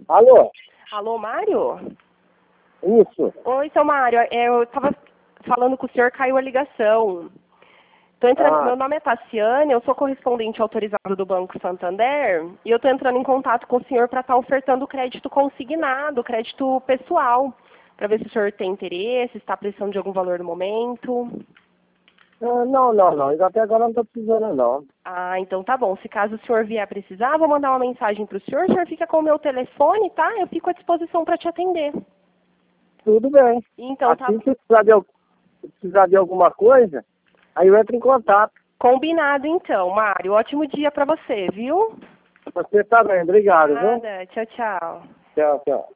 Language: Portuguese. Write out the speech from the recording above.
Alô? Alô, Mário? Isso. Oi, seu Mário. Eu estava falando com o senhor, caiu a ligação. Tô entrando, meu nome é Tassiane, eu sou correspondente autorizado do Banco Santander e eu estou entrando em contato com o senhor para estar ofertando crédito consignado, crédito pessoal, para ver se o senhor tem interesse, está precisando de algum valor no momento. Não. Até agora não estou precisando, não. Ah, então tá bom. Se caso o senhor vier precisar, vou mandar uma mensagem para o senhor fica com o meu telefone, tá? Eu fico à disposição para te atender. Tudo bem. Então tá Assim, se precisar de alguma coisa, aí eu entro em contato. combinado então, Mário. Ótimo dia para você, viu? Você também. Obrigado, viu? Nada. Tchau, tchau. Tchau, tchau.